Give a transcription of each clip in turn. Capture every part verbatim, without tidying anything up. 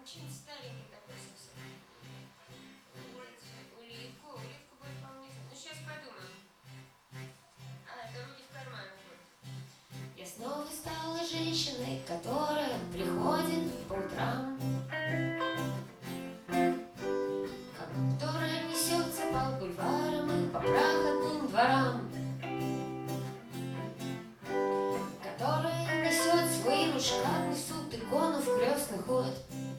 очень старенький такой совсем. Улитку, улитку будет вполне. Ну сейчас подумаем. А, это руки в карман будет. Я снова стала женщиной, которая приходит по утрам, которая несется по бульварам и по проходным дворам, которая несет в своих ручках, несут икону в крестный ход,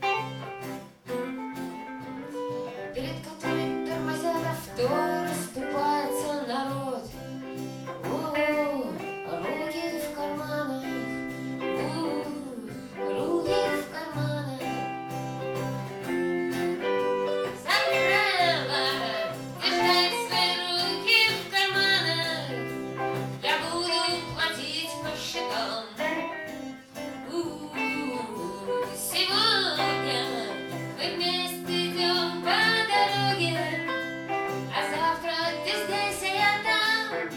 перед которой тормозят авто, расступается народ. О, руки в карманах, о, руки в карманах. Забрала, держать свои руки в карманах. Я буду платить по счетам. У, сегодня мы вместе идем по дороге, а завтра ты здесь, а я там.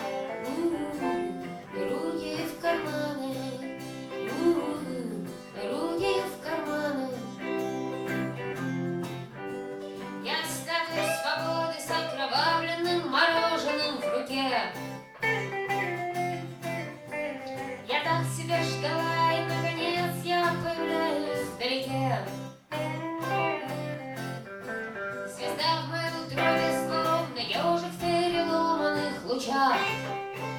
У, руки в карманы, у, руки в карманы. Я статуя свободы с окровавленным мороженым в руке. Я так себя ждала, и наконец я появляюсь вдалеке. Звезда в моем утробе, словно ежик в переломанных лучах.